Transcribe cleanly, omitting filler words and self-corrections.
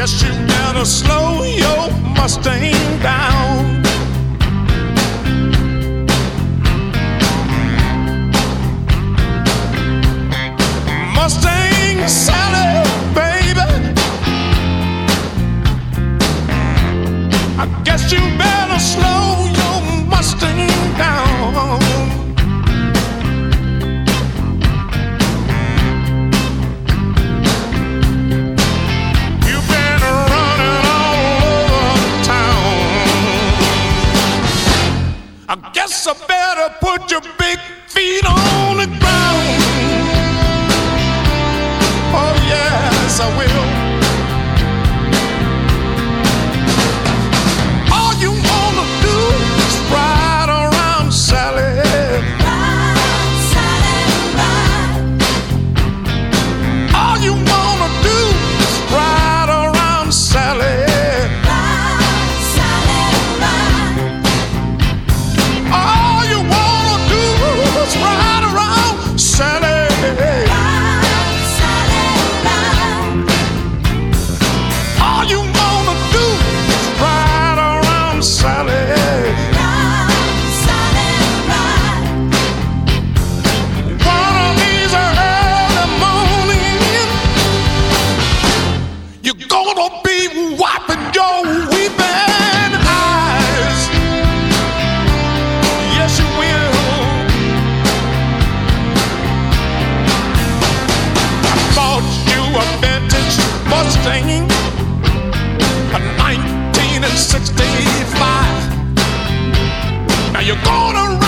Guess you better slow your Mustang down. Mustang Sally, baby, I guess you better slow your Mustang down. You've been running all over town. I guess I better put your big feet on the ground. Oh yes, I will. All you wanna do is ride around, Sally. Ride, Sally, ride. All you wanna do is ride around, Sally. Ride, Sally, ride. All you wanna do is ride around, Sally. Ride, Sally, ride. All you wanna do is ride around, Sally. Ride, Sally, ride. One of these early mornings, you're gonna be wiping your weeping eyes. Yes, you will. I bought you a vintage Mustang, a 1965. Now you're gonna